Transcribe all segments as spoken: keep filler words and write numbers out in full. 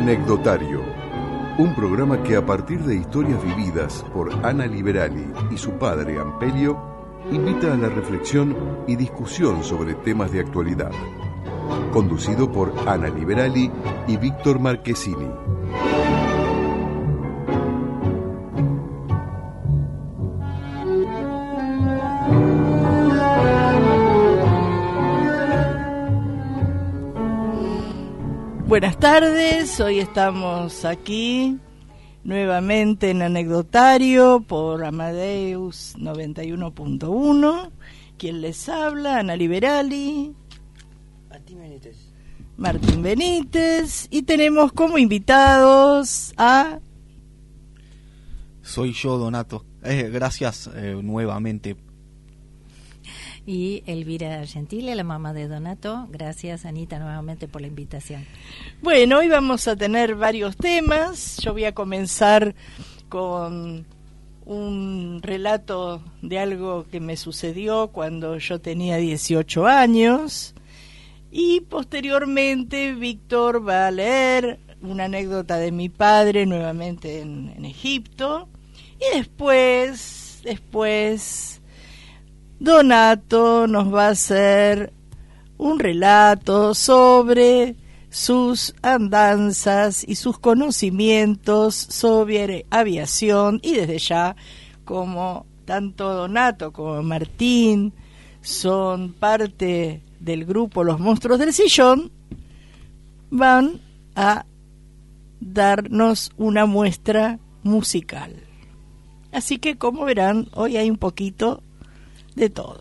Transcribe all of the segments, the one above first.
Anecdotario, un programa que a partir de historias vividas por Ana Liberali y su padre Ampelio, invita a la reflexión y discusión sobre temas de actualidad. Conducido por Ana Liberali y Víctor Marchesini. Buenas tardes, hoy estamos aquí nuevamente en Anecdotario por Amadeus noventa y uno punto uno. Quien les habla, Ana Liberali, Martín Benítez. Martín Benítez, y tenemos como invitados a... Soy yo, Donato. Eh, gracias eh, nuevamente. Y Elvira Gentile, la mamá de Donato. Gracias, Anita, nuevamente por la invitación. Bueno, hoy vamos a tener varios temas. Yo voy a comenzar con un relato de algo que me sucedió cuando yo tenía dieciocho años. Y posteriormente Víctor va a leer una anécdota de mi padre nuevamente en, en Egipto. Y después, después... Donato nos va a hacer un relato sobre sus andanzas y sus conocimientos sobre aviación, y desde ya, como tanto Donato como Martín son parte del grupo Los Monstruos del Sillón, van a darnos una muestra musical. Así que, como verán, hoy hay un poquito de todo.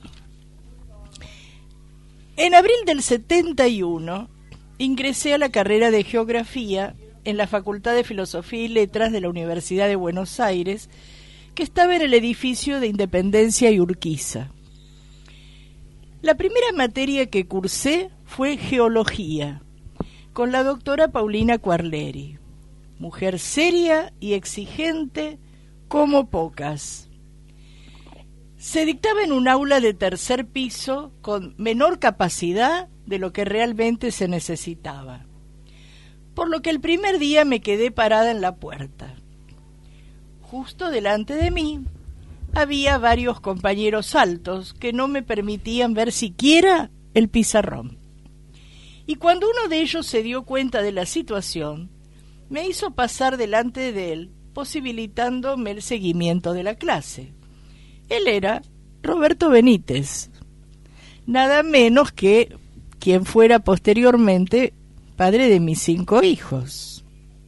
En abril del setenta y uno ingresé a la carrera de Geografía en la Facultad de Filosofía y Letras de la Universidad de Buenos Aires, que estaba en el edificio de Independencia y Urquiza. La primera materia que cursé fue Geología, con la doctora Paulina Quarleri, mujer seria y exigente como pocas. Se dictaba en un aula de tercer piso con menor capacidad de lo que realmente se necesitaba, por lo que el primer día me quedé parada en la puerta. Justo delante de mí había varios compañeros altos que no me permitían ver siquiera el pizarrón. Y cuando uno de ellos se dio cuenta de la situación, me hizo pasar delante de él, posibilitándome el seguimiento de la clase. Él era Roberto Benítez, nada menos que quien fuera posteriormente padre de mis cinco hijos.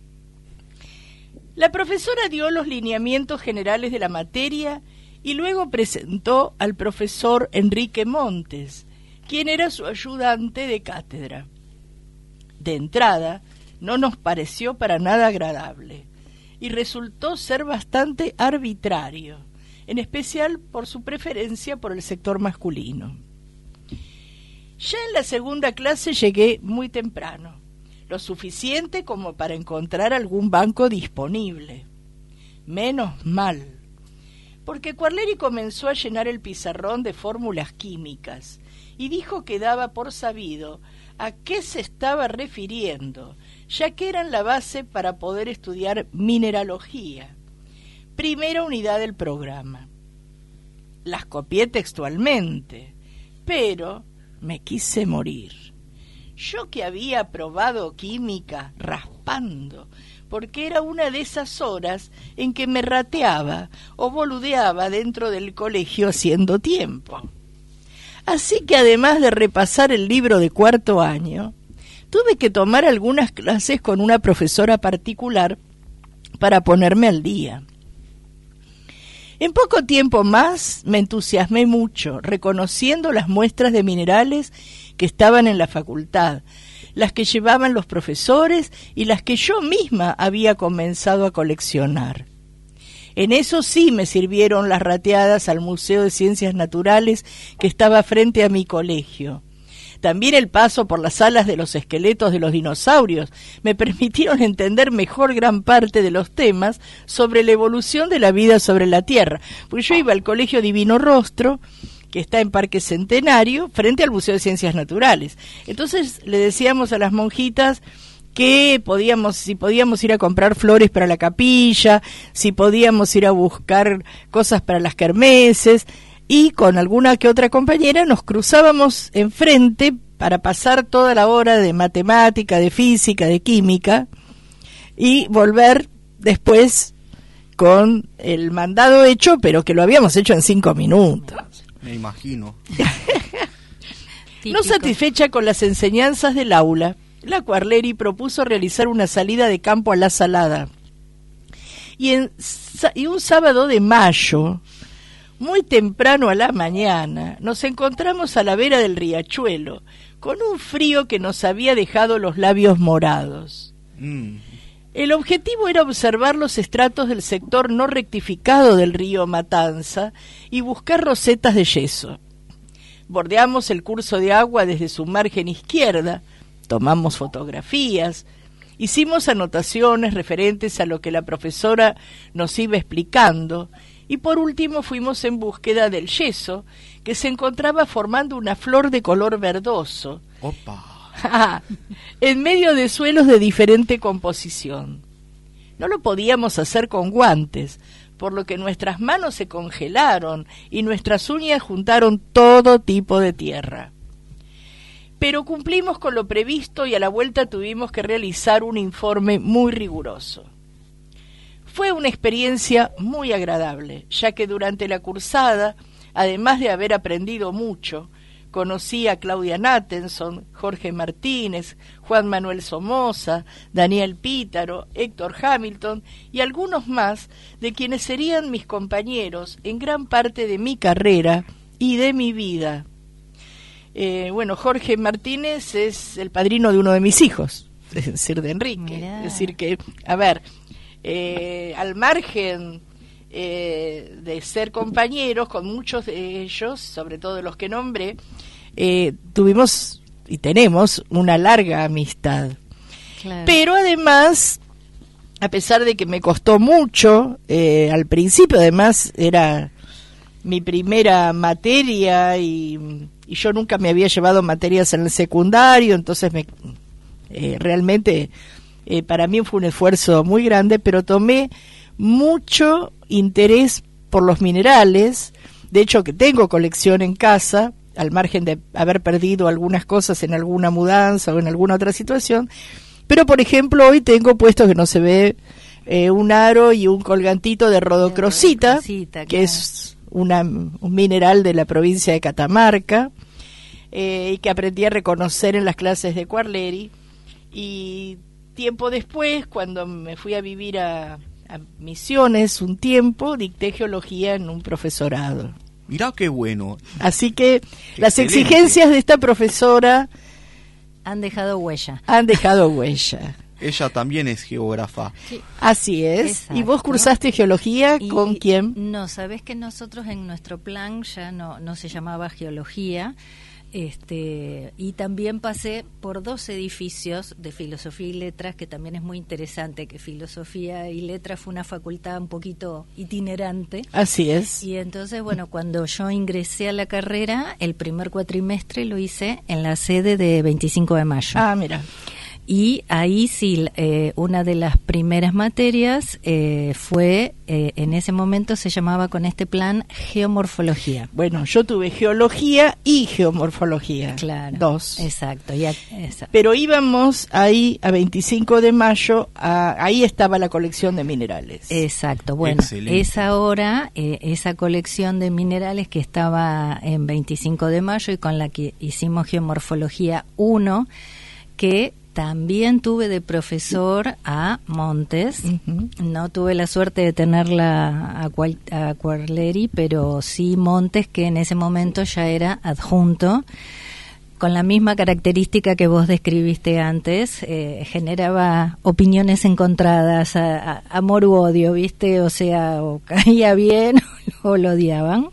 La profesora dio los lineamientos generales de la materia y luego presentó al profesor Enrique Montes, quien era su ayudante de cátedra. De entrada, no nos pareció para nada agradable y resultó ser bastante arbitrario, en especial por su preferencia por el sector masculino. Ya en la segunda clase llegué muy temprano, lo suficiente como para encontrar algún banco disponible. Menos mal, porque Quarleri comenzó a llenar el pizarrón de fórmulas químicas y dijo que daba por sabido a qué se estaba refiriendo, ya que eran la base para poder estudiar mineralogía. Primera unidad del programa. Las copié textualmente, pero me quise morir. Yo que había probado química raspando, porque era una de esas horas en que me rateaba o boludeaba dentro del colegio haciendo tiempo. Así que además de repasar el libro de cuarto año, tuve que tomar algunas clases con una profesora particular para ponerme al día. En poco tiempo más me entusiasmé mucho, reconociendo las muestras de minerales que estaban en la facultad, las que llevaban los profesores y las que yo misma había comenzado a coleccionar. En eso sí me sirvieron las rateadas al Museo de Ciencias Naturales que estaba frente a mi colegio. También el paso por las salas de los esqueletos de los dinosaurios me permitieron entender mejor gran parte de los temas sobre la evolución de la vida sobre la Tierra. Porque yo iba al Colegio Divino Rostro, que está en Parque Centenario, frente al Museo de Ciencias Naturales. Entonces le decíamos a las monjitas que podíamos, si podíamos ir a comprar flores para la capilla, si podíamos ir a buscar cosas para las kermeses, y con alguna que otra compañera nos cruzábamos enfrente para pasar toda la hora de matemática, de física, de química, y volver después con el mandado hecho, pero que lo habíamos hecho en cinco minutos. Me imagino. No satisfecha con las enseñanzas del aula, la Quarleri propuso realizar una salida de campo a la Salada. Y, en, y un sábado de mayo, muy temprano a la mañana, nos encontramos a la vera del riachuelo, con un frío que nos había dejado los labios morados. Mm. El objetivo era observar los estratos del sector no rectificado del río Matanza y buscar rosetas de yeso. Bordeamos el curso de agua desde su margen izquierda, tomamos fotografías, hicimos anotaciones referentes a lo que la profesora nos iba explicando y por último fuimos en búsqueda del yeso, que se encontraba formando una flor de color verdoso. Opa. En medio de suelos de diferente composición. No lo podíamos hacer con guantes, por lo que nuestras manos se congelaron y nuestras uñas juntaron todo tipo de tierra. Pero cumplimos con lo previsto y a la vuelta tuvimos que realizar un informe muy riguroso. Fue una experiencia muy agradable, ya que durante la cursada, además de haber aprendido mucho, conocí a Claudia Nattenson, Jorge Martínez, Juan Manuel Somoza, Daniel Pítaro, Héctor Hamilton y algunos más de quienes serían mis compañeros en gran parte de mi carrera y de mi vida. Eh, bueno, Jorge Martínez es el padrino de uno de mis hijos, es decir, de Enrique. Mirá. Es decir que, a ver, eh, al margen Eh, de ser compañeros, con muchos de ellos, sobre todo de los que nombré, eh, tuvimos y tenemos una larga amistad. Claro. Pero además, a pesar de que me costó mucho, eh, al principio además era mi primera materia y, y yo nunca me había llevado materias en el secundario, entonces me, eh, realmente eh, para mí fue un esfuerzo muy grande, pero tomé mucho interés por los minerales. De hecho, que tengo colección en casa, al margen de haber perdido algunas cosas en alguna mudanza o en alguna otra situación, pero por ejemplo hoy tengo puesto que no se ve eh, un aro y un colgantito de rodocrosita, rodocrosita, que claro. es una, un mineral de la provincia de Catamarca, eh, y que aprendí a reconocer en las clases de Quarleri. Y tiempo después, cuando me fui a vivir a a Misiones un tiempo, dicté geología en un profesorado. Mirá qué bueno. Así que las Excelente. exigencias de esta profesora Han dejado huella. han dejado huella. Ella también es geógrafa. Así es. Exacto. ¿Y vos cursaste geología Y- con quién? No, sabés que nosotros en nuestro plan ya no, no se llamaba geología. Este, y también pasé por dos edificios de filosofía y letras, que también es muy interesante, que filosofía y letras fue una facultad un poquito itinerante. Así es. Y entonces, bueno, cuando yo ingresé a la carrera, el primer cuatrimestre lo hice en la sede de veinticinco de mayo. Ah, mira. Y ahí sí, eh, una de las primeras materias eh, fue, eh, en ese momento se llamaba con este plan geomorfología. Bueno, yo tuve geología y geomorfología. Claro. Dos. Exacto. Ya, esa. Pero íbamos ahí a veinticinco de mayo, a, ahí estaba la colección de minerales. Exacto. Bueno, Excelente. es ahora eh, esa colección de minerales que estaba en veinticinco de mayo y con la que hicimos geomorfología uno, que también tuve de profesor a Montes. Ujú. No tuve la suerte de tenerla a, cual, a Quarleri, pero sí Montes, que en ese momento ya era adjunto, con la misma característica que vos describiste antes, eh, generaba opiniones encontradas, a, a, amor u odio, ¿viste? O sea, o caía bien o lo odiaban.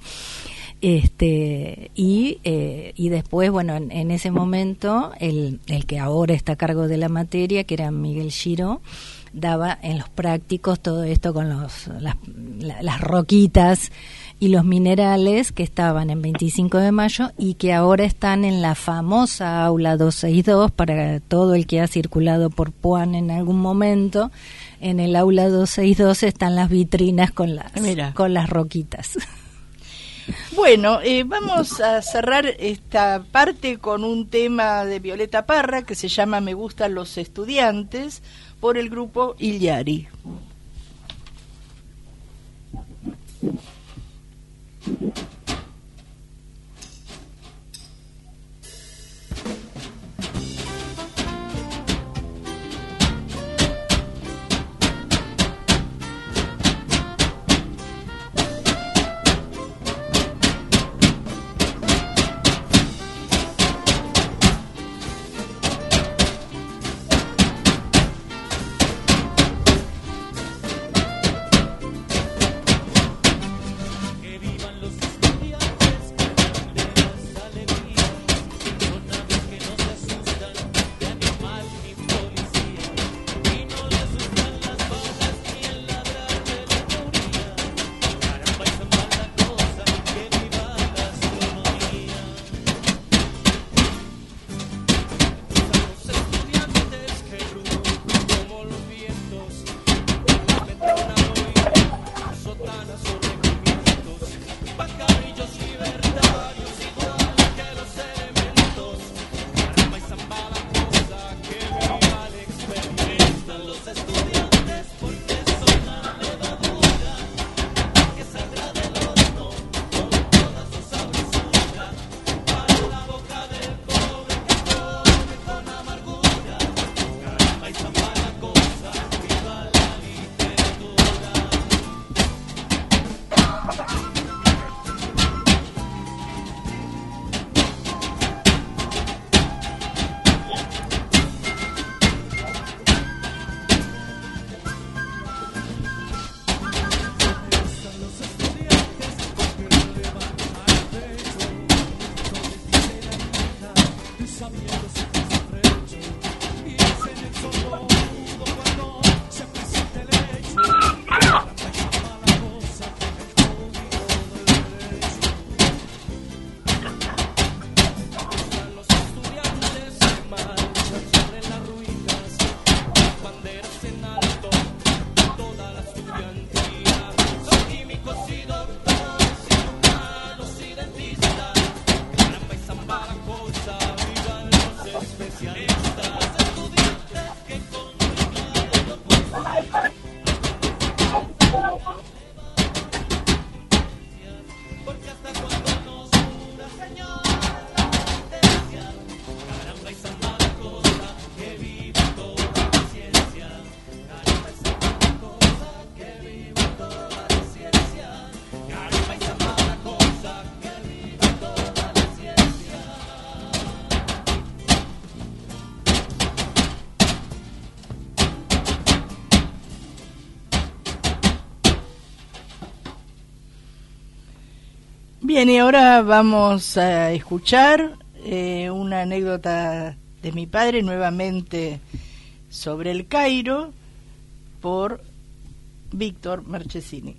Este y eh, y después, bueno, en, en ese momento el, el que ahora está a cargo de la materia, que era Miguel Giro, daba en los prácticos todo esto con los las, la, las roquitas y los minerales que estaban en veinticinco de mayo y que ahora están en la famosa aula doscientos sesenta y dos, para todo el que ha circulado por Puan en algún momento. En el aula doscientos sesenta y dos están las vitrinas con las, Mira. con las roquitas. Bueno, eh, vamos a cerrar esta parte con un tema de Violeta Parra que se llama Me gustan los estudiantes, por el grupo Illari. Bien, y ahora vamos a escuchar eh, una anécdota de mi padre, nuevamente sobre el Cairo, por Víctor Marchesini.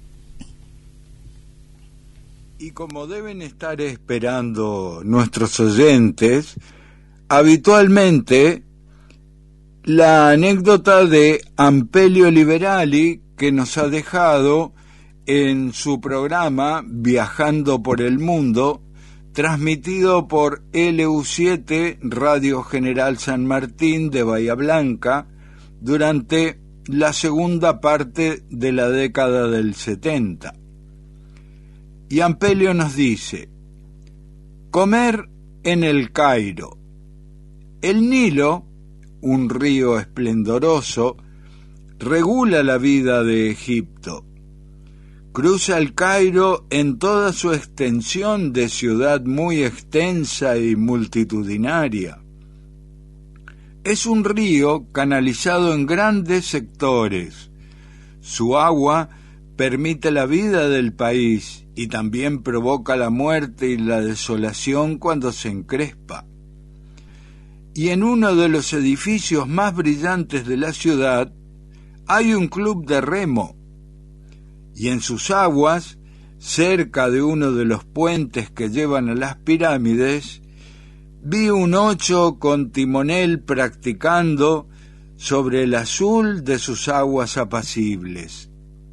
Y como deben estar esperando nuestros oyentes, habitualmente la anécdota de Ampelio Liberali, que nos ha dejado en su programa Viajando por el Mundo, transmitido por L U siete Radio General San Martín de Bahía Blanca durante la segunda parte de la década del setenta. Y Ampelio nos dice: comer en el Cairo. El Nilo, un río esplendoroso, regula la vida de Egipto. Cruza el Cairo en toda su extensión de ciudad muy extensa y multitudinaria. Es un río canalizado en grandes sectores. Su agua permite la vida del país y también provoca la muerte y la desolación cuando se encrespa. Y en uno de los edificios más brillantes de la ciudad hay un club de remo, y en sus aguas, cerca de uno de los puentes que llevan a las pirámides, vi un ocho con timonel practicando sobre el azul de sus aguas apacibles.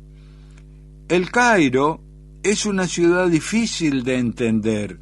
El Cairo es una ciudad difícil de entender.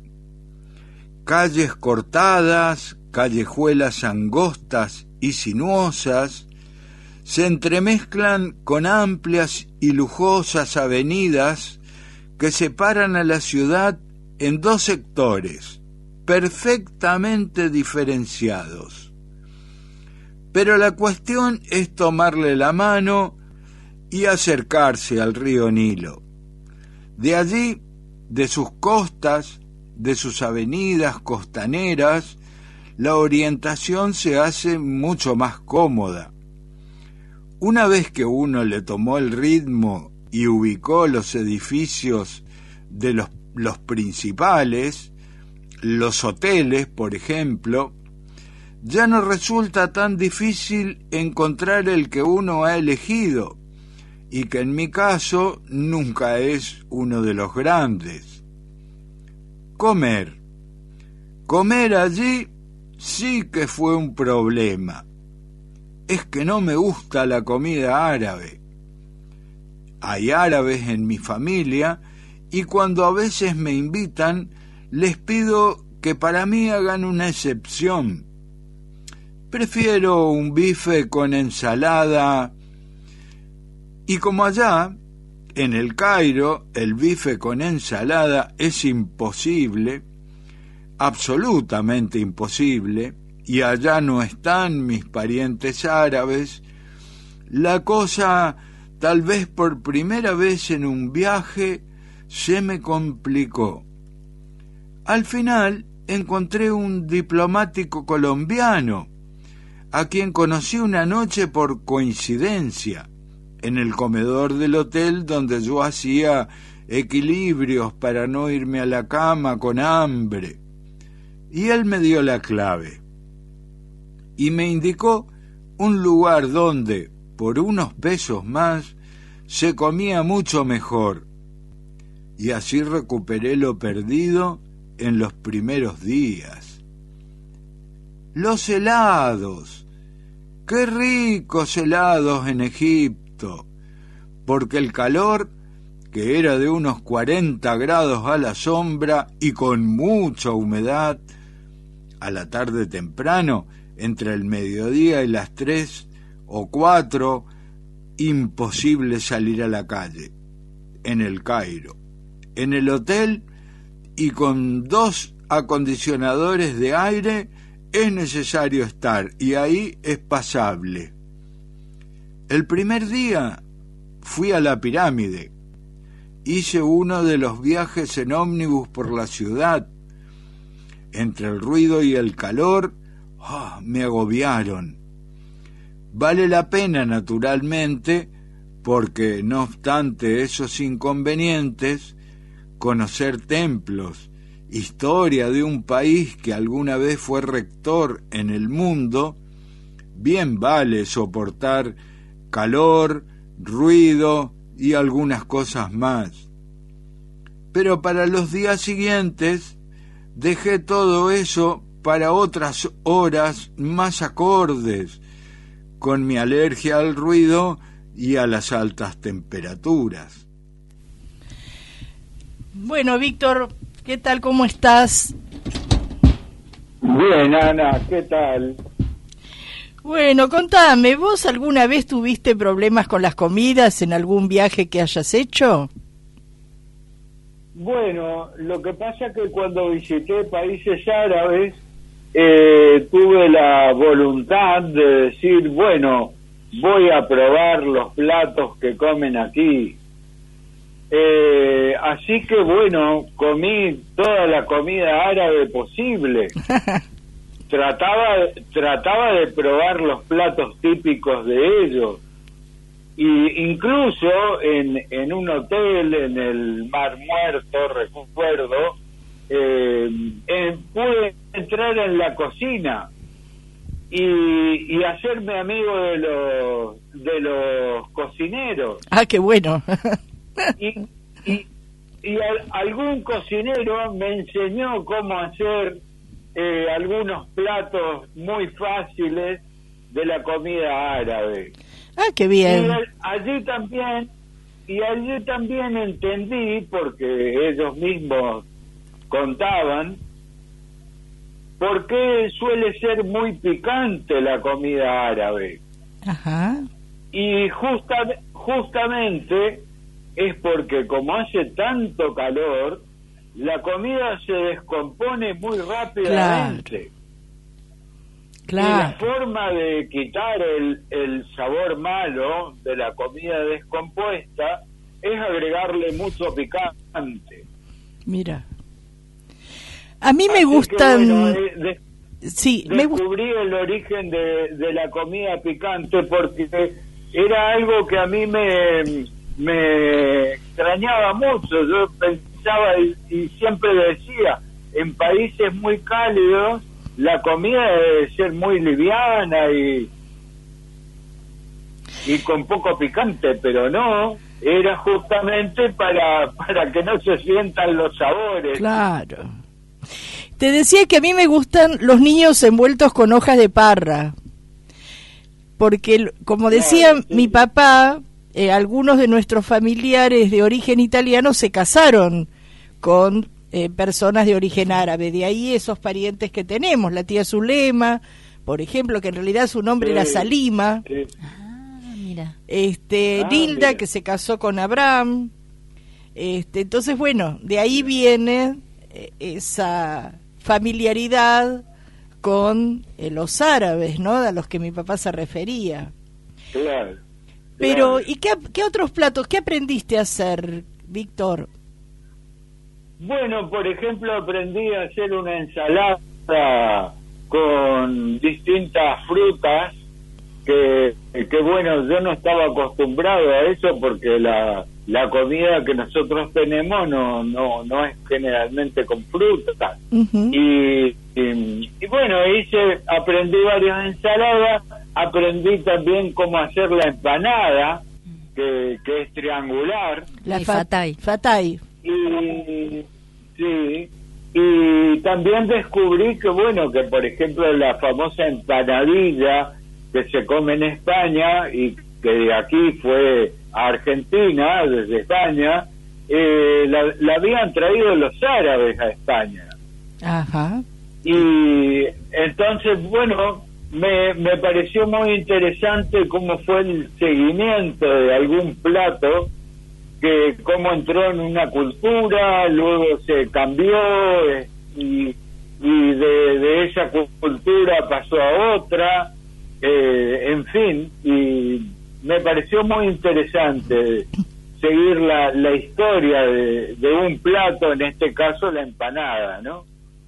Calles cortadas, callejuelas angostas y sinuosas, se entremezclan con amplias y lujosas avenidas que separan a la ciudad en dos sectores, perfectamente diferenciados. Pero la cuestión es tomarle la mano y acercarse al río Nilo. De allí, de sus costas, de sus avenidas costaneras, la orientación se hace mucho más cómoda. Una vez que uno le tomó el ritmo y ubicó los edificios de los, los principales, los hoteles, por ejemplo, ya no resulta tan difícil encontrar el que uno ha elegido, y que en mi caso nunca es uno de los grandes. Comer. Comer allí sí que fue un problema. Es que no me gusta la comida árabe. Hay árabes en mi familia y cuando a veces me invitan les pido que para mí hagan una excepción. Prefiero un bife con ensalada. Y como allá, en el Cairo, el bife con ensalada es imposible, absolutamente imposible, y allá no están mis parientes árabes, la cosa, tal vez por primera vez en un viaje, se me complicó. Al final encontré un diplomático colombiano, a quien conocí una noche por coincidencia, en el comedor del hotel donde yo hacía equilibrios para no irme a la cama con hambre. Y él me dio la clave. Y me indicó un lugar donde, por unos pesos más, se comía mucho mejor. Y así recuperé lo perdido en los primeros días. Los helados. ¡Qué ricos helados en Egipto! Porque el calor, que era de unos cuarenta grados a la sombra y con mucha humedad, a la tarde temprano, entre el mediodía y las tres o cuatro, imposible salir a la calle, en el Cairo, en el hotel y con dos acondicionadores de aire es necesario estar, y ahí es pasable. El primer día fui a la pirámide, hice uno de los viajes en ómnibus por la ciudad. Entre el ruido y el calor, oh, me agobiaron. Vale la pena, naturalmente, porque, no obstante esos inconvenientes, conocer templos, historia de un país que alguna vez fue rector en el mundo, bien vale soportar calor, ruido y algunas cosas más. Pero para los días siguientes dejé todo eso para otras horas más acordes con mi alergia al ruido y a las altas temperaturas. Bueno, Víctor, ¿qué tal? ¿Cómo estás? Bien, Ana, ¿qué tal? Bueno, contame, ¿vos alguna vez tuviste problemas con las comidas en algún viaje que hayas hecho? Bueno, lo que pasa es que cuando visité países árabes eh, tuve la voluntad de decir, bueno, voy a probar los platos que comen aquí. Eh, así que bueno, comí toda la comida árabe posible. trataba trataba de probar los platos típicos de ellos. Y incluso en, en un hotel en el Mar Muerto, recuerdo, eh, eh, pude entrar en la cocina y, y hacerme amigo de los de los cocineros. Ah, qué bueno. y y, y al, algún cocinero me enseñó cómo hacer eh, algunos platos muy fáciles de la comida árabe. Ah, qué bien. Y al, allí también y allí también entendí, porque ellos mismos contaban, por qué suele ser muy picante la comida árabe. Ajá. Y justa, justamente es porque como hace tanto calor, la comida se descompone muy rápidamente. Claro. Y la forma de quitar el, el sabor malo de la comida descompuesta es agregarle mucho picante. Mira. A mí me Así gustan... que, bueno, eh, de, sí, me gusta. descubrí el origen de, de la comida picante porque era algo que a mí me, me extrañaba mucho. Yo pensaba y, y siempre decía, en países muy cálidos la comida debe ser muy liviana y y con poco picante, pero no, era justamente para para que no se sientan los sabores. Claro. Te decía que a mí me gustan los niños envueltos con hojas de parra, porque como decía claro, sí. mi papá, eh, algunos de nuestros familiares de origen italiano se casaron con Eh, personas de origen árabe, de ahí esos parientes que tenemos, la tía Zulema, por ejemplo, que en realidad su nombre sí, era Salima, sí. ah, mira. este, ah, Nilda, mira. que se casó con Abraham, este, entonces bueno, de ahí viene eh, esa familiaridad con eh, los árabes, ¿no? A los que mi papá se refería. Claro. Pero, claro. ¿y qué, qué otros platos, qué aprendiste a hacer, Víctor? Bueno, por ejemplo, aprendí a hacer una ensalada con distintas frutas que, que bueno, yo no estaba acostumbrado a eso porque la, la comida que nosotros tenemos no no no es generalmente con frutas. Uh-huh. y, y, y bueno, hice, aprendí varias ensaladas, aprendí también cómo hacer la empanada, que, que es triangular. La fatay. Fatay. Y sí, y también descubrí que bueno, que por ejemplo la famosa empanadilla que se come en España y que de aquí fue a Argentina, desde España, eh, la, la habían traído los árabes a España. Ajá. Y entonces, bueno, me, me pareció muy interesante cómo fue el seguimiento de algún plato, que cómo entró en una cultura, luego se cambió eh, y, y de, de esa cultura pasó a otra, eh, en fin, y me pareció muy interesante seguir la, la historia de, de un plato, en este caso la empanada, ¿no?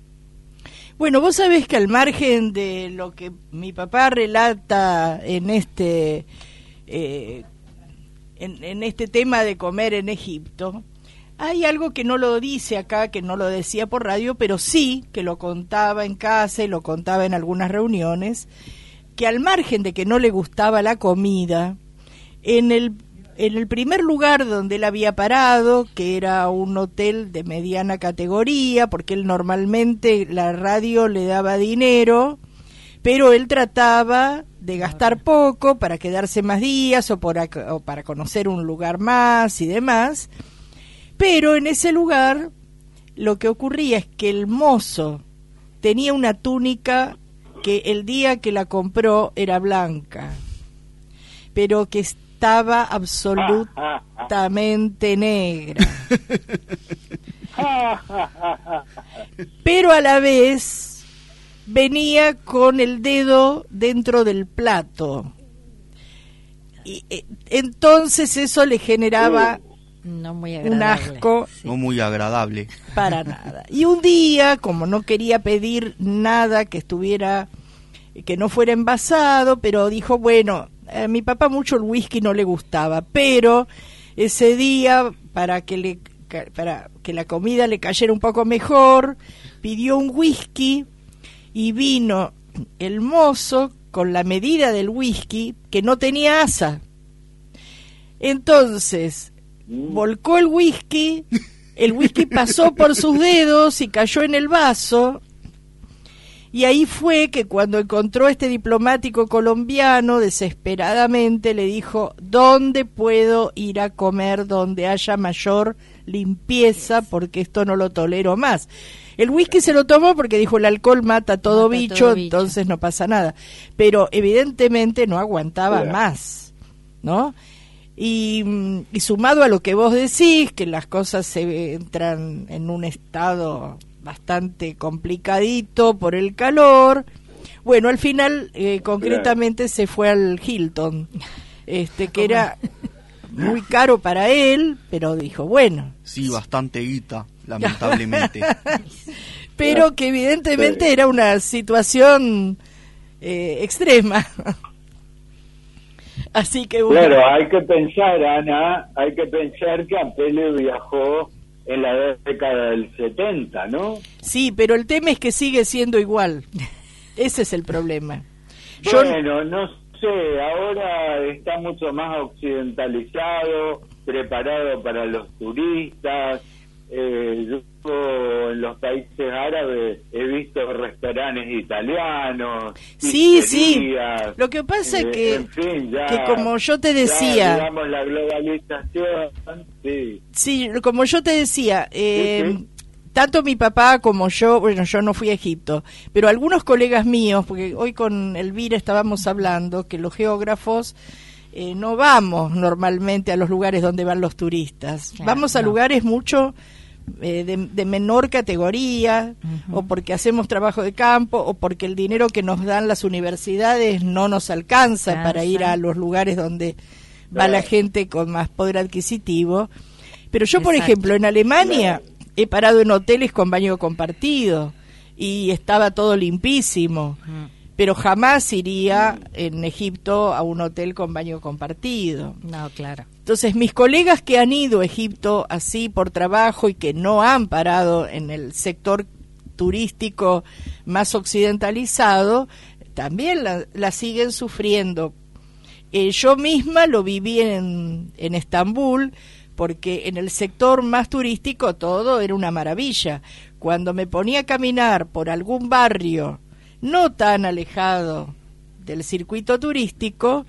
Bueno, vos sabés que al margen de lo que mi papá relata en este... Eh, En, en este tema de comer en Egipto, hay algo que no lo dice acá, que no lo decía por radio, pero sí que lo contaba en casa y lo contaba en algunas reuniones, que al margen de que no le gustaba la comida, en el, en el primer lugar donde él había parado, que era un hotel de mediana categoría, porque él normalmente la radio le daba dinero, pero él trataba de gastar poco para quedarse más días o, por, o para conocer un lugar más y demás, pero en ese lugar lo que ocurría es que el mozo tenía una túnica que el día que la compró era blanca, pero que estaba absolutamente negra, pero a la vez venía con el dedo dentro del plato y eh, entonces eso le generaba no muy un asco, sí. No muy agradable para nada. Y un día, como no quería pedir nada que estuviera, que no fuera envasado, pero dijo, bueno, a mi papá mucho el whisky no le gustaba, pero ese día para que le para que la comida le cayera un poco mejor, pidió un whisky y vino el mozo con la medida del whisky que no tenía asa. Entonces, volcó el whisky, el whisky pasó por sus dedos y cayó en el vaso. Y ahí fue que cuando encontró a este diplomático colombiano, desesperadamente le dijo: ¿dónde puedo ir a comer donde haya mayor limpieza? Porque esto no lo tolero más. El whisky se lo tomó porque dijo: el alcohol mata todo, mata bicho, todo bicho, entonces no pasa nada. Pero evidentemente no aguantaba yeah. más, ¿no? Y, y sumado a lo que vos decís, que las cosas se entran en un estado bastante complicadito por el calor, bueno, al final eh, concretamente se fue al Hilton, este que era muy caro para él, pero dijo, bueno. Sí, bastante guita, lamentablemente. Pero que evidentemente era una situación eh, extrema. Así que bueno. Claro, hay que pensar, Ana, hay que pensar que Ampelio viajó en la década del setenta, ¿no? Sí, pero el tema es que sigue siendo igual. Ese es el problema. Bueno, Yo... no sé, ahora está mucho más occidentalizado, preparado para los turistas. Eh, yo en los países árabes he visto restaurantes italianos. Sí, sí. Lo que pasa es eh, que, en fin, ya, que como yo te decía, ya, digamos, la globalización, sí. Sí, como yo te decía, eh, sí, sí. tanto mi papá como yo, bueno, yo no fui a Egipto, pero algunos colegas míos, porque hoy con Elvira estábamos hablando que los geógrafos eh, no vamos normalmente a los lugares donde van los turistas, claro, vamos a no. lugares mucho eh, de, de menor categoría, uh-huh. o porque hacemos trabajo de campo, o porque el dinero que nos dan las universidades no nos alcanza Cansa. para ir a los lugares donde va la gente con más poder adquisitivo. Pero yo, Exacto. por ejemplo, en Alemania he parado en hoteles con baño compartido y estaba todo limpísimo, uh-huh. pero jamás iría en Egipto a un hotel con baño compartido. No, claro. Entonces, mis colegas que han ido a Egipto así por trabajo y que no han parado en el sector turístico más occidentalizado, también la, la siguen sufriendo. Eh, yo misma lo viví en, en Estambul, porque en el sector más turístico todo era una maravilla. Cuando me ponía a caminar por algún barrio no tan alejado del circuito turístico,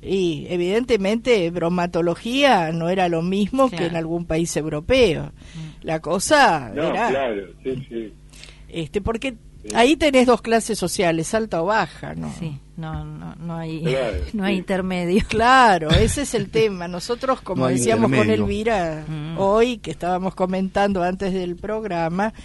y evidentemente bromatología no era lo mismo claro. que en algún país europeo. La cosa no, era... claro, sí, sí. Este, porque sí. ahí tenés dos clases sociales, alta o baja, ¿no? Sí, no, no, no hay, claro, no hay sí. intermedio. Claro, ese es el tema. Nosotros, como no decíamos intermedio. con Elvira mm. hoy, que estábamos comentando antes del programa,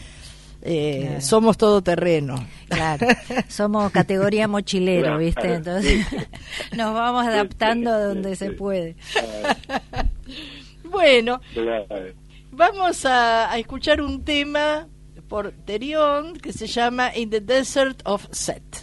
eh, claro. somos todoterreno. Claro, somos categoría mochilero, claro, ¿viste? Entonces nos vamos adaptando a donde se puede. Bueno, Claro. vamos a, a escuchar un tema por Terion que se llama In the Desert of Set.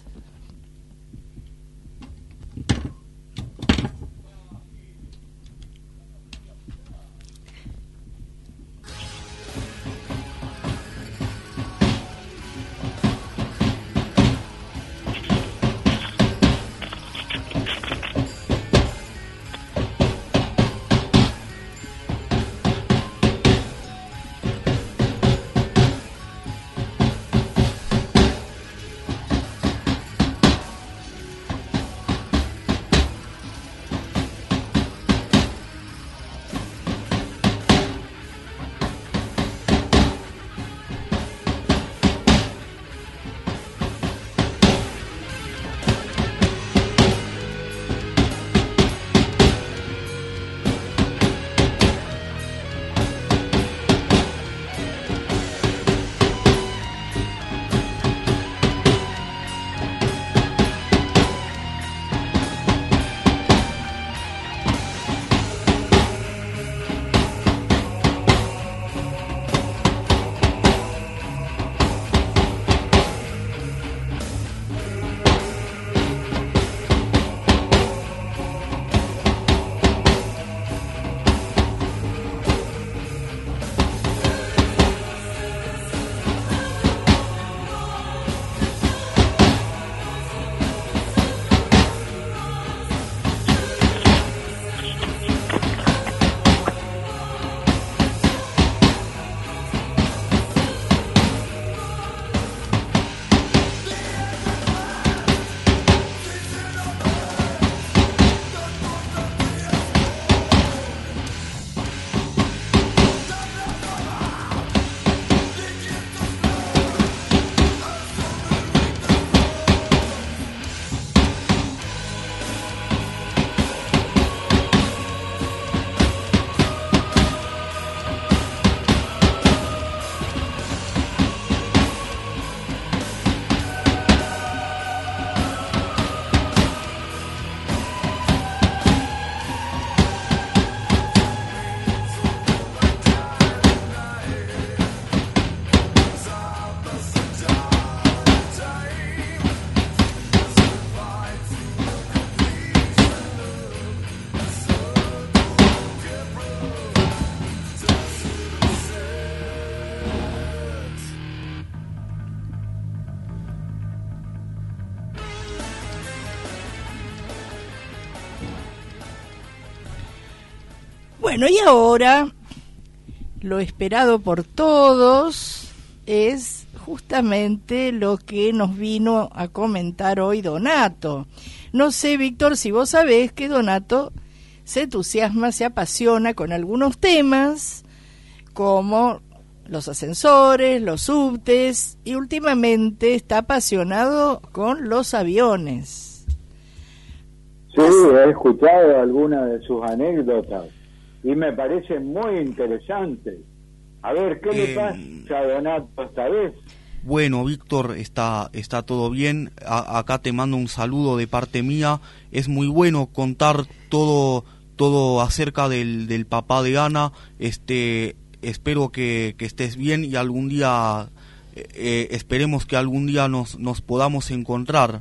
Bueno, y ahora lo esperado por todos es justamente lo que nos vino a comentar hoy Donato. No sé, Víctor, si vos sabés que Donato se entusiasma, se apasiona con algunos temas como los ascensores, los subtes, y últimamente está apasionado con los aviones. Sí, he escuchado algunas de sus anécdotas y me parecen muy interesantes. A ver, ¿qué eh, le pasa a Donato esta vez? Bueno, Víctor, está está todo bien. A, acá te mando un saludo de parte mía. Es muy bueno contar todo todo acerca del, del papá de Ana. Este, espero que, que estés bien y algún día, eh, esperemos que algún día nos, nos podamos encontrar.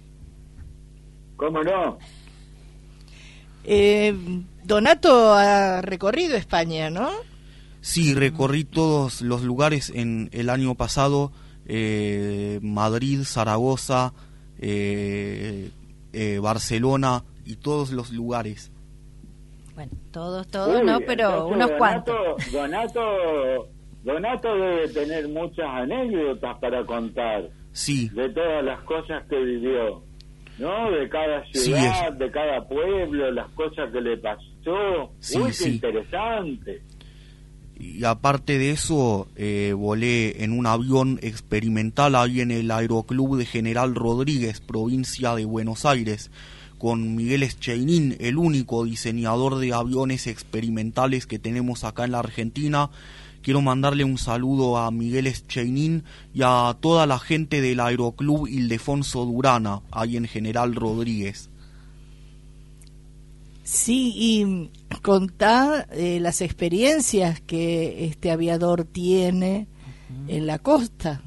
¿Cómo no? Eh, Donato ha recorrido España, ¿no? Sí, recorrí todos los lugares en el año pasado, eh, Madrid, Zaragoza, eh, eh, Barcelona y todos los lugares. Bueno, todos, todos Uy, no, pero unos Donato, cuantos. Donato, Donato debe tener muchas anécdotas para contar. Sí. De todas las cosas que vivió, ¿no? De cada ciudad, sí, de cada pueblo, las cosas que le pasó. Sí, Uy, qué sí. interesante. Y aparte de eso, eh, volé en un avión experimental ahí en el Aeroclub de General Rodríguez, provincia de Buenos Aires, con Miguel Escheinin, el único diseñador de aviones experimentales que tenemos acá en la Argentina. Quiero mandarle un saludo a Miguel Escheinin y a toda la gente del Aeroclub Ildefonso Durana, ahí en General Rodríguez. Sí, y contá eh, las experiencias que este aviador tiene en la costa.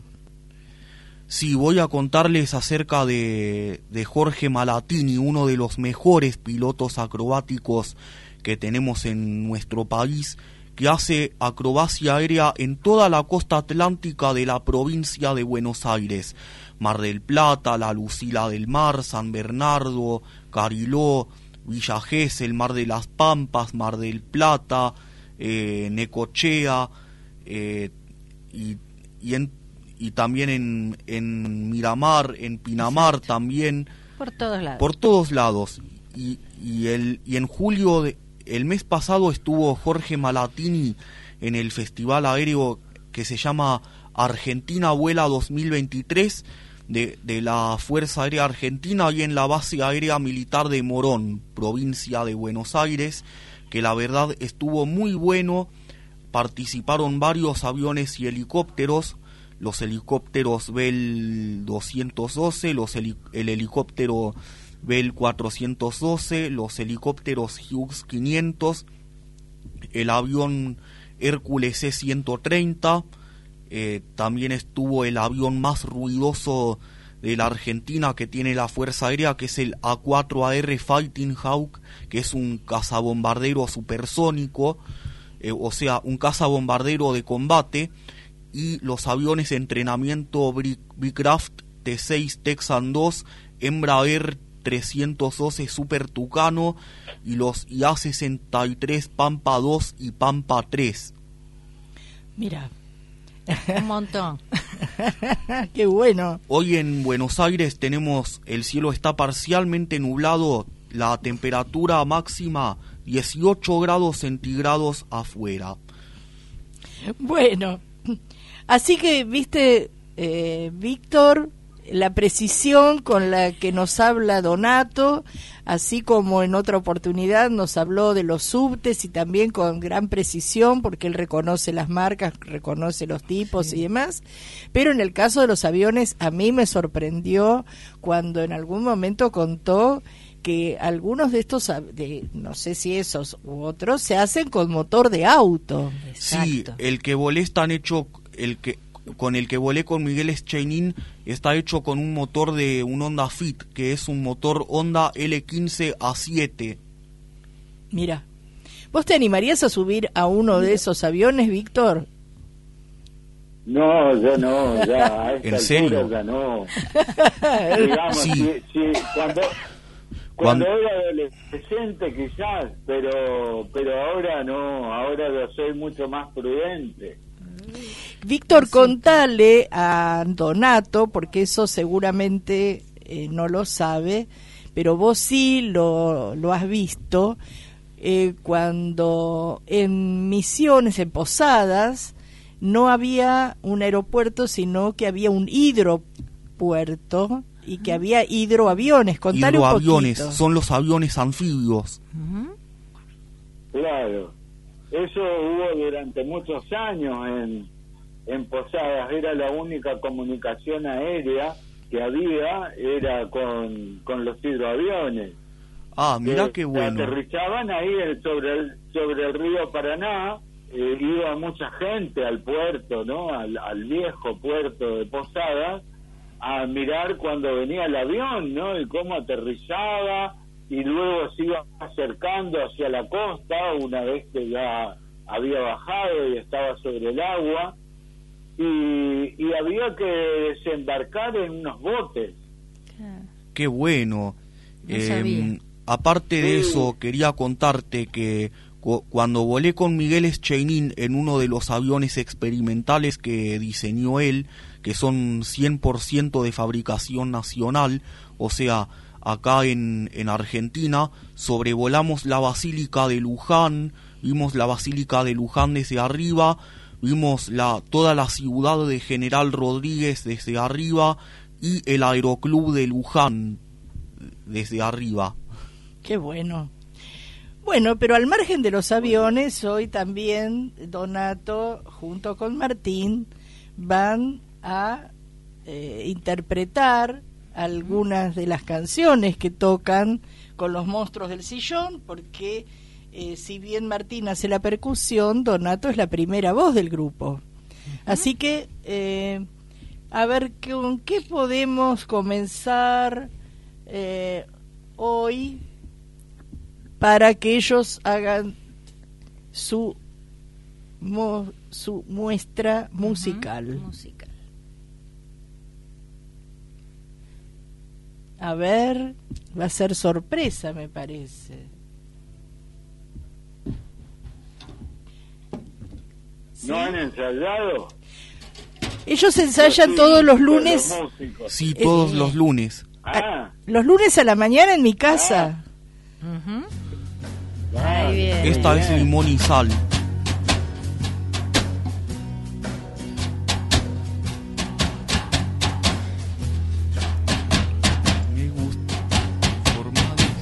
Sí, voy a contarles acerca de, de Jorge Malatini, uno de los mejores pilotos acrobáticos que tenemos en nuestro país, que hace acrobacia aérea en toda la costa atlántica de la provincia de Buenos Aires. Mar del Plata, La Lucila del Mar, San Bernardo, Cariló, Villa Gesell, Mar de las Pampas, Mar del Plata, eh, Necochea, eh, y, y, en, y también en, en Miramar, en Pinamar. Exacto. También. Por todos lados. Por todos lados. Y, y, el, y en julio, de, el mes pasado, estuvo Jorge Malatini en el festival aéreo que se llama Argentina Vuela dos mil veintitrés, De, de la Fuerza Aérea Argentina, y en la base aérea militar de Morón, provincia de Buenos Aires, que la verdad estuvo muy bueno. Participaron varios aviones y helicópteros, los helicópteros Bell doscientos doce, los heli- el helicóptero Bell cuatrocientos doce, los helicópteros Hughes quinientos, el avión Hércules C ciento treinta. Eh, también estuvo el avión más ruidoso de la Argentina que tiene la Fuerza Aérea, que es el A cuatro A R Fighting Hawk, que es un cazabombardero supersónico, eh, o sea, un cazabombardero de combate, y los aviones de entrenamiento Beechcraft T seis Texan dos, Embraer trescientos doce Super Tucano, y los I A sesenta y tres Pampa dos y Pampa tres. Mira, un montón. Qué bueno. Hoy en Buenos Aires tenemos, el cielo está parcialmente nublado, la temperatura máxima dieciocho grados centígrados afuera. Bueno, así que, viste, eh, Víctor, la precisión con la que nos habla Donato, así como en otra oportunidad nos habló de los subtes, y también con gran precisión, porque él reconoce las marcas, reconoce los tipos, sí, y demás. Pero en el caso de los aviones, a mí me sorprendió cuando en algún momento contó que algunos de estos, de, no sé si esos u otros, se hacen con motor de auto. Exacto. Sí, el que volé están hecho, el que con el que volé con Miguel Escheinin está hecho con un motor de un Honda Fit, que es un motor Honda L quince A siete. Mira, ¿vos te animarías a subir a uno de esos aviones, Víctor? No, yo no, ya a esta ¿En serio? altura ya no. Digamos, Sí. si, si, cuando, Cuando Cuando- era adolescente quizás, pero pero ahora no, ahora lo soy mucho más prudente. Víctor, contale a Donato, porque eso seguramente eh, no lo sabe, pero vos sí lo, lo has visto, eh, cuando en Misiones, en Posadas, no había un aeropuerto, sino que había un hidropuerto y que había hidroaviones. Contale un Hidroaviones, poquito. son los aviones anfibios. Ujú. Claro, eso hubo durante muchos años en, en Posadas, era la única comunicación aérea que había, era con, con los hidroaviones. Ah, mirá que qué bueno. aterrizaban ahí el- sobre el sobre el río Paraná, eh, iba mucha gente al puerto, ¿no? Al, al viejo puerto de Posadas, a mirar cuando venía el avión, ¿no? Y cómo aterrizaba, y luego se iba acercando hacia la costa una vez que ya había bajado y estaba sobre el agua, y, y había que desembarcar en unos botes. Qué bueno. No Eh, sabía. aparte de Sí. eso, quería contarte que cu- cuando volé con Miguel Escheinin en uno de los aviones experimentales que diseñó él, que son cien por ciento de fabricación nacional, o sea, acá en, en Argentina, sobrevolamos la Basílica de Luján, vimos la Basílica de Luján desde arriba, vimos la, toda la ciudad de General Rodríguez desde arriba y el Aeroclub de Luján desde arriba. Qué bueno. Bueno, pero al margen de los aviones, hoy también Donato, junto con Martín, van a eh, interpretar algunas de las canciones que tocan con los Monstruos del Sillón, porque eh, si bien Martín hace la percusión, Donato es la primera voz del grupo. Así que, eh, a ver, ¿con qué podemos comenzar eh, hoy para que ellos hagan su mo- su muestra musical? Ujú, musical. A ver, va a ser sorpresa, me parece. ¿No han ensayado? Ellos ensayan todos los lunes, Los músicos. Sí, todos Eh, los lunes. Ah, los lunes a la mañana en mi casa. Ujú. ah, Ahí viene. Esta es limón y sal. Me gusta formales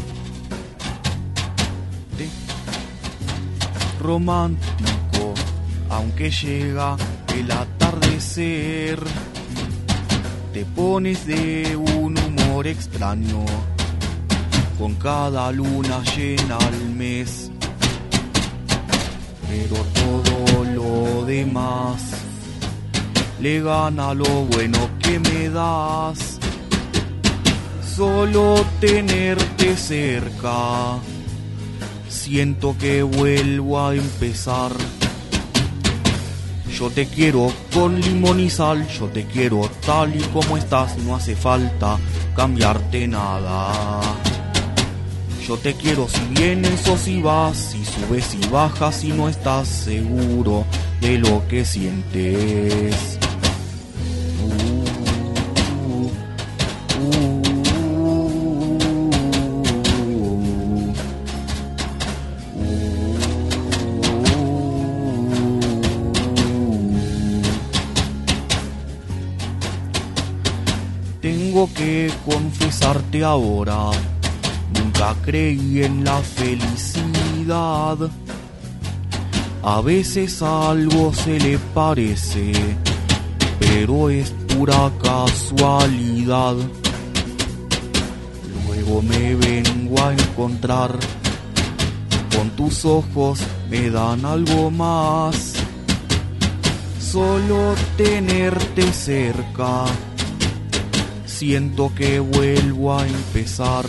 de romántico, aunque llega el atardecer, te pones de un humor extraño con cada luna llena al mes, pero todo lo demás le gana lo bueno que me das. Solo tenerte cerca, siento que vuelvo a empezar. Yo te quiero con limón y sal, yo te quiero tal y como estás, no hace falta cambiarte nada. Yo te quiero si vienes o si vas, si subes y bajas y no estás seguro de lo que sientes. Uh, Tengo que confesarte ahora, nunca creí en la felicidad. A veces algo se le parece, pero es pura casualidad. Luego me vengo a encontrar con tus ojos, me dan algo más. Solo tenerte cerca, siento que vuelvo a empezar.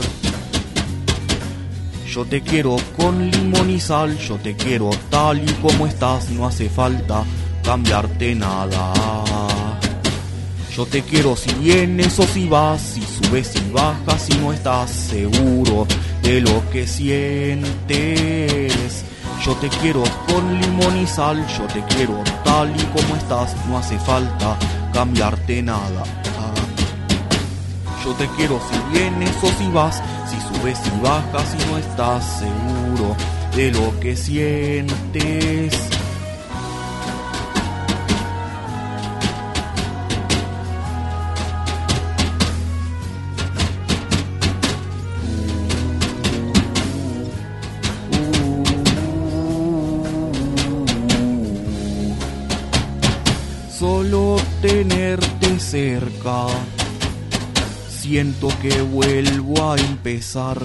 Yo te quiero con limón y sal, yo te quiero tal y como estás, no hace falta cambiarte nada. Yo te quiero si vienes o si vas, si subes y bajas, si no estás seguro de lo que sientes. Yo te quiero con limón y sal, yo te quiero tal y como estás, no hace falta cambiarte nada. Yo te quiero si vienes o si vas, si subes y bajas, si no estás seguro de lo que sientes. Solo tenerte cerca, siento que vuelvo a empezar.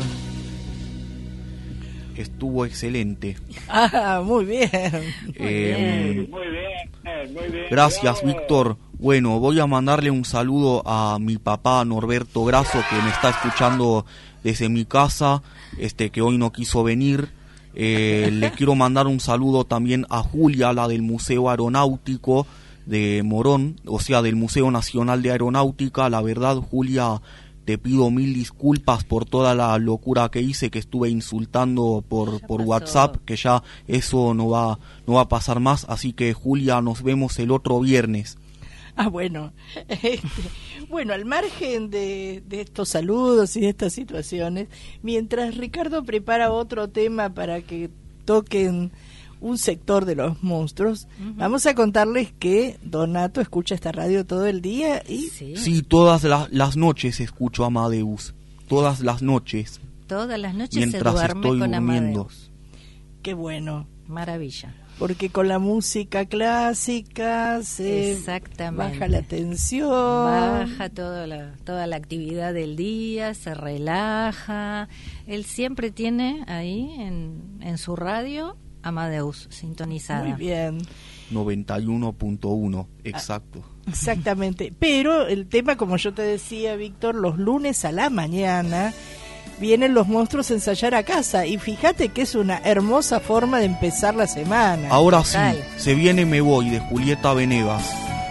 Estuvo excelente. Ah, muy bien. Muy Eh, bien. Muy bien, muy bien. Gracias, Bravo. Víctor. Bueno, voy a mandarle un saludo a mi papá Norberto Grasso, que me está escuchando desde mi casa, este que hoy no quiso venir. Eh, le quiero mandar un saludo también a Julia, la del Museo Aeronáutico de Morón, o sea, del Museo Nacional de Aeronáutica. La verdad, Julia, te pido mil disculpas por toda la locura que hice, que estuve insultando por, por pasó. WhatsApp, que ya eso no va, no va a pasar más. Así que, Julia, nos vemos el otro viernes. Ah, bueno. Este, bueno, al margen de, de estos saludos y de estas situaciones, mientras Ricardo prepara otro tema para que toquen un sector de los monstruos, Ujú. vamos a contarles que Donato escucha esta radio todo el día y Sí, Sí, todas la- las noches escucho a Amadeus. Todas las noches. todas las noches Mientras se duerme estoy con durmiendo. Amadeus. qué bueno, Maravilla. porque con la música clásica se Exactamente. baja la tensión. Baja toda la, toda la actividad del día, se relaja. Él siempre tiene ahí en, en su radio Amadeus sintonizada. Muy bien. noventa y uno punto uno, exacto. Exactamente, pero el tema, como yo te decía, Víctor, los lunes a la mañana vienen los monstruos a ensayar a casa y fíjate que es una hermosa forma de empezar la semana. Ahora sí, Total. se viene Me Voy de Julieta Venegas.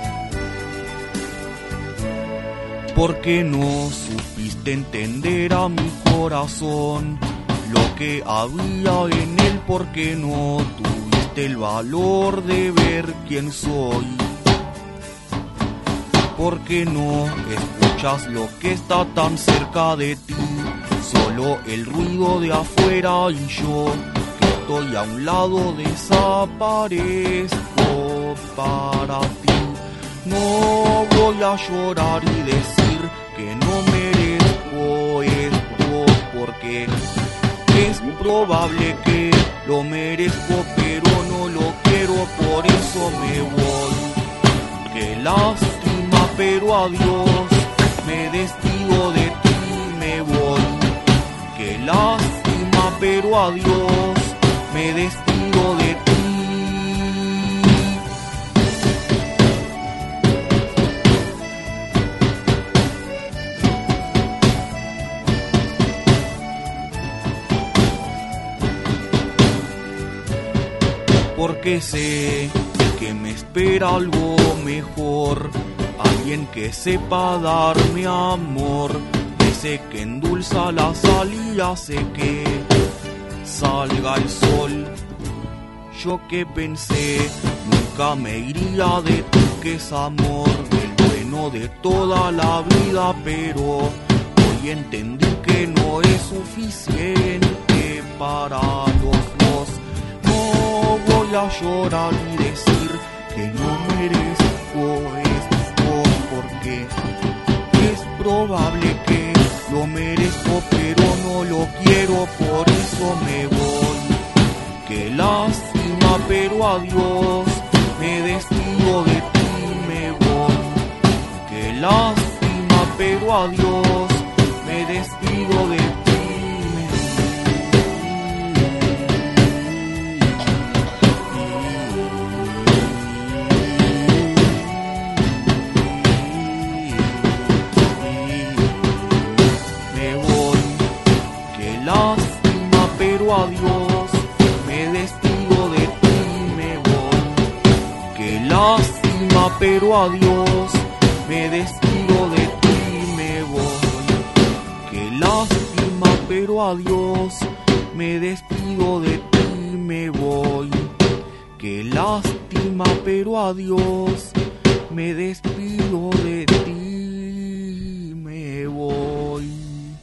Porque no supiste entender a mi corazón lo que había en él, porque no tuviste el valor de ver quién soy. Porque no escuchas lo que está tan cerca de ti, solo el ruido de afuera y yo, que estoy a un lado, desaparezco para ti. No voy a llorar y decir que no merezco esto, porque es probable que lo merezco, pero no lo quiero, por eso me voy. Qué lástima, pero adiós, me despido de ti, me voy. Qué lástima, pero adiós, me despido de ti. Porque sé que me espera algo mejor, alguien que sepa darme amor, ese que endulza la sal y hace que salga el sol. Yo que pensé, nunca me iría de ti, que es amor, el bueno de toda la vida, pero hoy entendí que no es suficiente para los dos. No voy a llorar y decir que no merezco esto, porque es probable que lo merezco, pero no lo quiero, por eso me voy. Qué lástima, pero adiós, me despido de ti, me voy. Qué lástima, pero adiós, me despido de ti. Me voy, qué lástima, pero adiós, me despido de ti, me voy. Qué lástima, pero adiós, me despido de ti, me voy. Qué lástima, pero adiós, me despido de ti, me voy. Qué lástima, pero adiós, me despido de ti, me voy.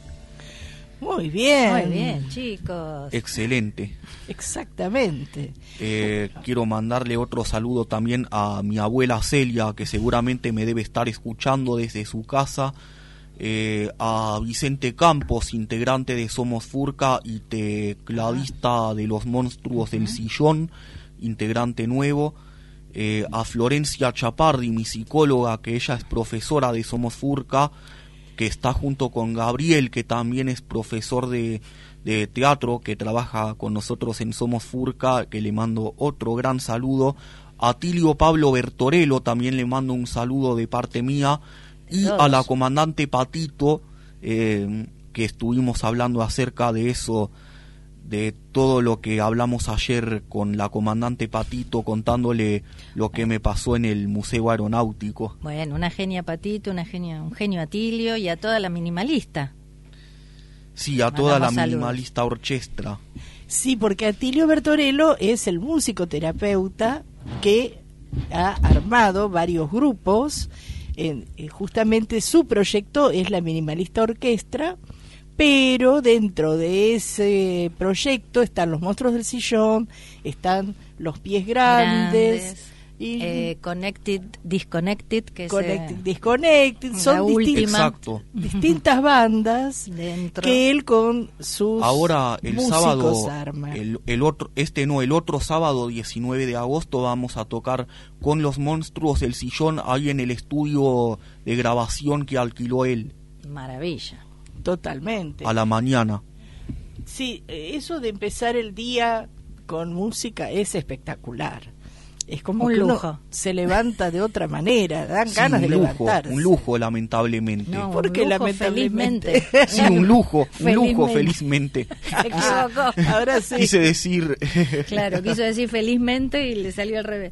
Muy bien. Muy bien, chicos. Excelente. Exactamente. Eh, quiero mandarle otro saludo también a mi abuela Celia, que seguramente me debe estar escuchando desde su casa. Eh, a Vicente Campos, integrante de Somos Furca y tecladista de Los Monstruos del Sillón, integrante nuevo. Eh, a Florencia Chapardi, mi psicóloga, que ella es profesora de Somos Furca, que está junto con Gabriel, que también es profesor de, de teatro, que trabaja con nosotros en Somos Furca, que le mando otro gran saludo. A Tilio Pablo Bertorello también le mando un saludo de parte mía. Y Todos. A la comandante Patito, eh, que estuvimos hablando acerca de eso, de todo lo que hablamos ayer con la comandante Patito, contándole lo que me pasó en el Museo Aeronáutico. Bueno, una genia Patito, una genia, un genio Atilio y a toda la minimalista. Sí, a toda la Mandamos saludos. minimalista orchestra. Sí, porque Atilio Bertorello es el musicoterapeuta que ha armado varios grupos. En, eh, justamente su proyecto es la Minimalista Orquestra, pero dentro de ese proyecto están los Monstruos del Sillón, están los Pies Grandes, Grandes, y eh, Connected, Disconnected, que es Connected, eh, Disconnected, la son última. distin- Exacto. distintas bandas dentro. que él con sus Ahora el músicos sábado, arma. el, el otro, este no, el otro sábado diecinueve de agosto vamos a tocar con los Monstruos del Sillón ahí en el estudio de grabación que alquiló él Maravilla. Totalmente. a la mañana. Sí, eh, eso de empezar el día con música es espectacular. Es como Un que uno lujo. se levanta de otra manera, dan Sí, ganas de un lujo, levantarse. un lujo lamentablemente. No, ¿Por un qué lujo, lamentablemente? felizmente. Sí, un lujo, un lujo Felizmente. felizmente. Se equivocó. Ahora sí. Quise decir Claro, quiso decir felizmente y le salió al revés.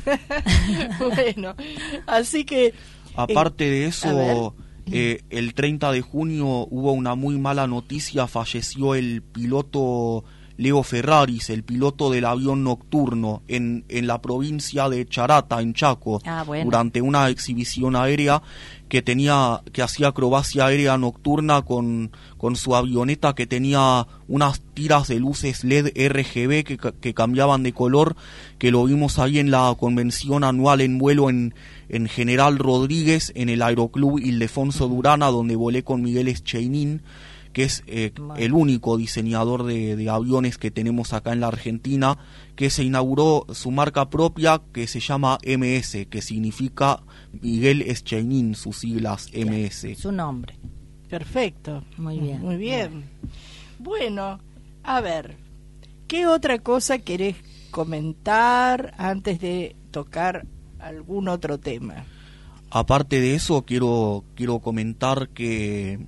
Bueno, así que aparte de a ver. eso, eh, el treinta de junio hubo una muy mala noticia, falleció el piloto Leo Ferraris, el piloto del avión nocturno en, en la provincia de Charata, en Chaco, Ah, bueno. durante una exhibición aérea que tenía, que hacía acrobacia aérea nocturna con, con su avioneta que tenía unas tiras de luces L E D R G B que, que cambiaban de color, que lo vimos ahí en la convención anual en vuelo en, en General Rodríguez, en el Aeroclub Ildefonso Durana, donde volé con Miguel Escheinin, que es eh, el único diseñador de, de aviones que tenemos acá en la Argentina, que se inauguró su marca propia que se llama M S, que significa Miguel Escheinin, sus siglas M S. Su nombre. perfecto. Muy bien. Muy bien. Bueno, a ver, ¿qué otra cosa querés comentar antes de tocar algún otro tema? Aparte de eso, quiero, quiero comentar que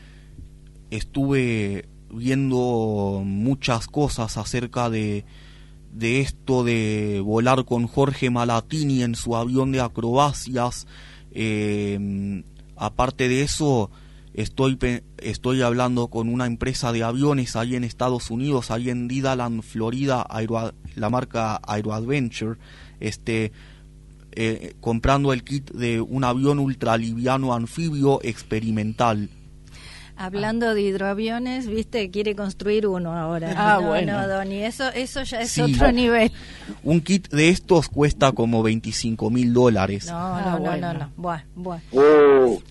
estuve viendo muchas cosas acerca de, de esto de volar con Jorge Malatini en su avión de acrobacias. Eh, aparte de eso, estoy, pe- estoy hablando con una empresa de aviones ahí en Estados Unidos, ahí en Didaland, Florida, Aero, la marca AeroAdventure, este, eh, comprando el kit de un avión ultraliviano anfibio experimental. Hablando de hidroaviones, viste, quiere construir uno ahora. Ah, no, bueno. no, Doni, eso, eso ya es Sí. otro nivel. Un kit de estos cuesta como veinticinco mil dólares. No, Ah, no, no, bueno. no, no. Buah, buah. Uh,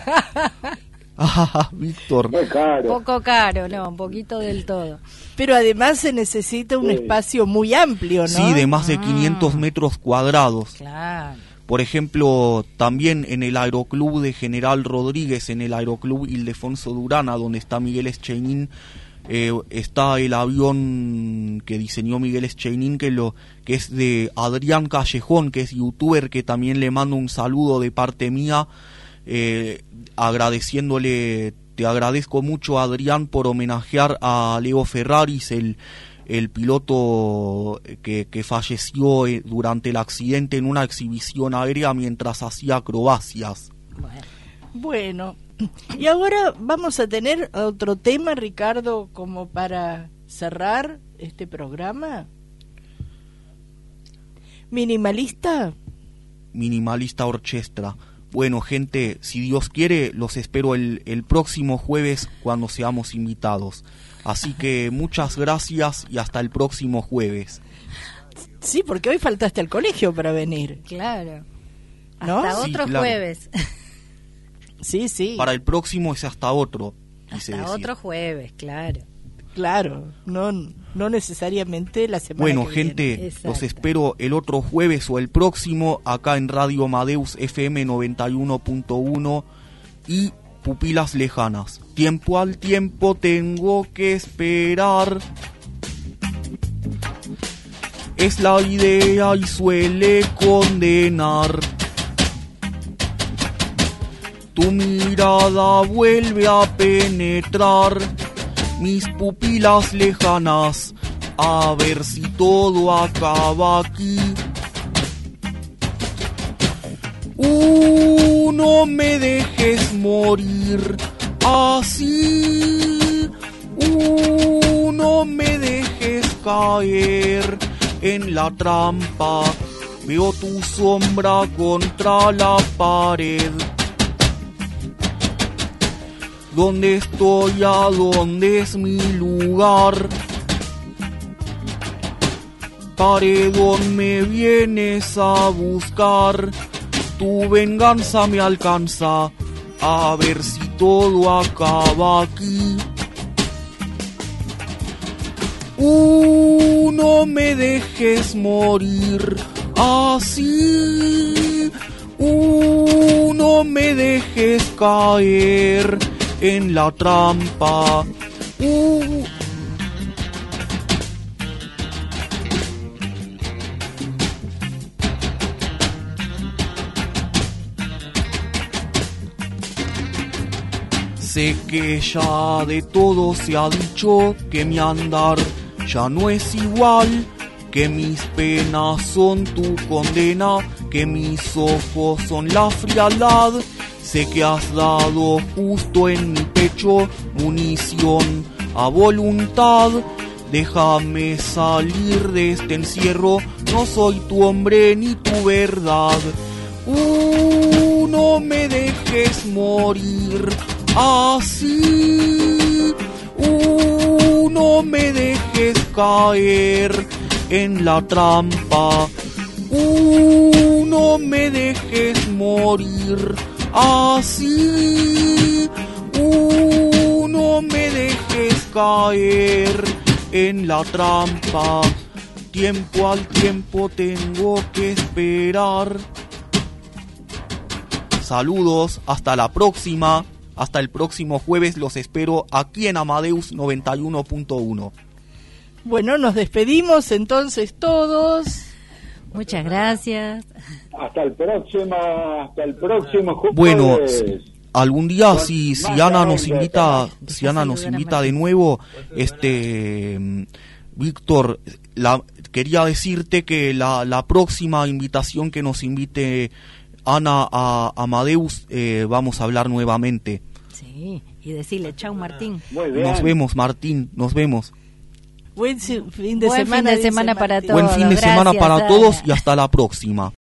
Ah, Víctor. qué caro. Poco caro, no, un poquito del todo. Pero además se necesita un Sí. espacio muy amplio, ¿no? Sí, de más de Ah. quinientos metros cuadrados. Claro. Por ejemplo, también en el Aeroclub de General Rodríguez, en el Aeroclub Ildefonso Durana, donde está Miguel Escheinin, eh, está el avión que diseñó Miguel Escheinin, que, lo, que es de Adrián Callejón, que es youtuber, que también le mando un saludo de parte mía, eh, agradeciéndole, te agradezco mucho, Adrián, por homenajear a Leo Ferraris, el el piloto que, que falleció eh, durante el accidente en una exhibición aérea mientras hacía acrobacias. Bueno, y ahora vamos a tener otro tema, Ricardo, como para cerrar este programa. ¿Minimalista? Minimalista Orchestra. Bueno, gente, si Dios quiere, los espero el, el próximo jueves cuando seamos invitados. Así que muchas gracias y hasta el próximo jueves. Sí, porque hoy faltaste al colegio para venir. Claro. ¿No? Hasta Sí, otro claro. jueves. Sí, sí. Para el próximo es hasta otro, quise Hasta decir. otro jueves, claro. Claro, no, no necesariamente la semana Bueno, que gente, viene. Exacto. los espero el otro jueves o el próximo acá en Radio Amadeus F M noventa y uno punto uno y Pupilas Lejanas. Tiempo al tiempo tengo que esperar. Es la idea y suele condenar. Tu mirada vuelve a penetrar mis pupilas lejanas, a ver si todo acaba aquí. Uh, no me dejes morir así. Uh, no me dejes caer en la trampa. Veo tu sombra contra la pared. ¿Dónde estoy? ¿A dónde es mi lugar? Paredón, me vienes a buscar. Tu venganza me alcanza. A ver si todo acaba aquí. Uh, no me dejes morir así. Uh, no me dejes caer en la trampa. Uh. Sé que ya de todo se ha dicho, que mi andar ya no es igual, que mis penas son tu condena, que mis ojos son la frialdad. Sé que has dado justo en mi pecho munición a voluntad. Déjame salir de este encierro, no soy tu hombre ni tu verdad. Uh, no me dejes morir así. Uh, no me dejes caer en la trampa. Uh, no me dejes morir así. Uh, no me dejes caer en la trampa. Tiempo al tiempo tengo que esperar. Saludos, hasta la próxima. Hasta el próximo jueves los espero aquí en Amadeus noventa y uno punto uno. Bueno, nos despedimos entonces todos. Muchas gracias. Hasta el próximo, hasta el próximo jueves. Bueno, algún día Con si si más Ana nos anécdotas. invita, si Ana nos invita de nuevo, este Víctor, la quería decirte que la la próxima invitación que nos invite Ana a Amadeus, eh, vamos a hablar nuevamente. Sí, y decirle chau Martín. Muy bien. Nos vemos, Martín, nos vemos. Buen si- fin de Buen semana, fin de dice semana para Martín. todos. Buen fin de gracias, semana para Ana. todos y hasta la próxima.